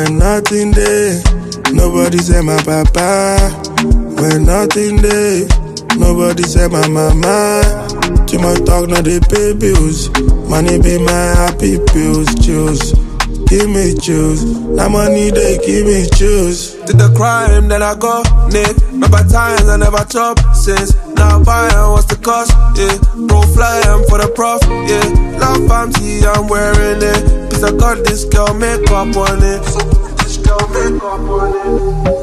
When nothing there, nobody say my papa. When nothing there, nobody say my mama. Too much talk, now they pay bills. Money be my happy pills, juice. Give me juice. Now money they give me juice. Did the crime, then I go, Nick. Remember times I never chop since. Now buying, what's the cost? Yeah, bro flying for the prof. Yeah, love fancy, I'm wearing it. Cause I got this girl makeup on it. This girl makeup on it.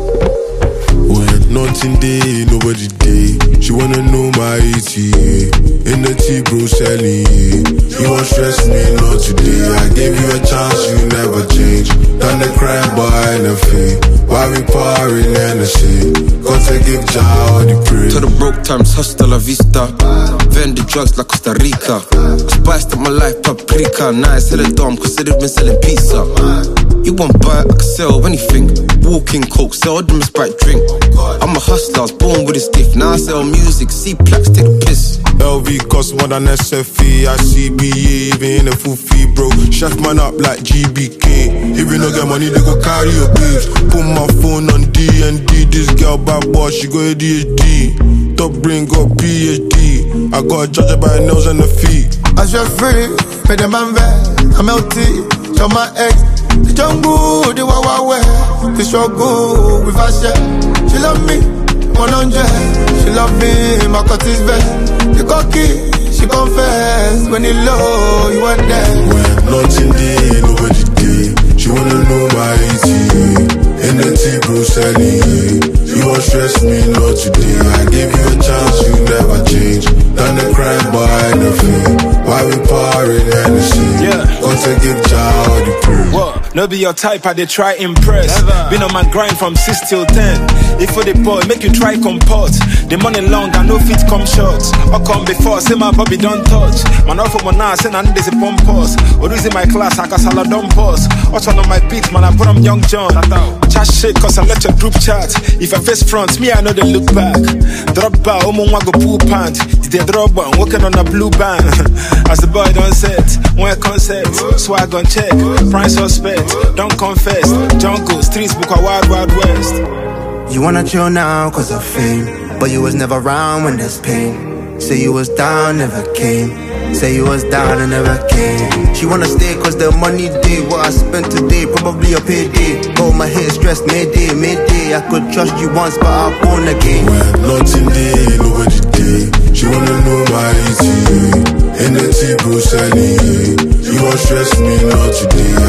When nothing day, nobody day. She wanna know my ETA. In the T-bro selling, you won't stress me, not today. I gave you a chance, you never change. Done the crime by anything. Why we partying Hennessy? Got to give Jah all the praise. To the broke times, hasta la vista. Vend the drugs like Costa Rica. Spiced up my life, paprika. Now I sell it dumb, cause they've been selling pizza. You won't buy, I can sell anything. Walking coke, sell them a Sprite drink. I'm a hustler, I was born with a stiff. Now I sell music, see plaques, take the piss. LV cost more than SFE. I CBA, even in a full fee, bro. Chef man up like GBK. If you don't get money, they go carry your babes. Put my phone on D&D. This girl bad boy, she go ADHD. Top brain got PhD. I got a judge by her nails and her feet. As you're free, made a man vex. I'm LT, show my ex. The jungle, the wawa, the struggle with her share. She love me, 100. She love me, my cut is best. The cocky, she confess. When he low, you want that. When nothing day, nobody day. She wanna know my ETA. In the T-bro selling, you won't stress me, not today. I gave you a chance, you never change. Done the crime by anything. Why we partying Hennessy? Yeah. Got to give Jah all the praise. What? No be your type, I they try impress. Never. Been on my grind from 6 till 10. If for the boy, make you try comport. The money long, I no fit come short. Or come before, say my bobby don't touch. Man off of my now, say none there's a pump pause. Or in my class, I can salad don't pause. Also on my beat, man, I put on Young John. Chat shit, cause I let your group chat. If I face front, me, I know they look back. Drop bar, want go pool pant. Did they drop one, working on a blue band. As the boy don't set, when I concept, swag on check, prime suspect, don't confess. Jungle, streets, book a wild, wild west. You wanna chill now cause of fame, but you was never around when there's pain. Say you was down, never came. Say you was down and never came. She wanna stay cause the money day. What I spent today, probably a payday. Got my head stressed, mayday, mayday. I could trust you once, but I'm born again. When nothing day, nobody day. She wanna know my ETA. In the T-bro selling, you won't stress me, not today.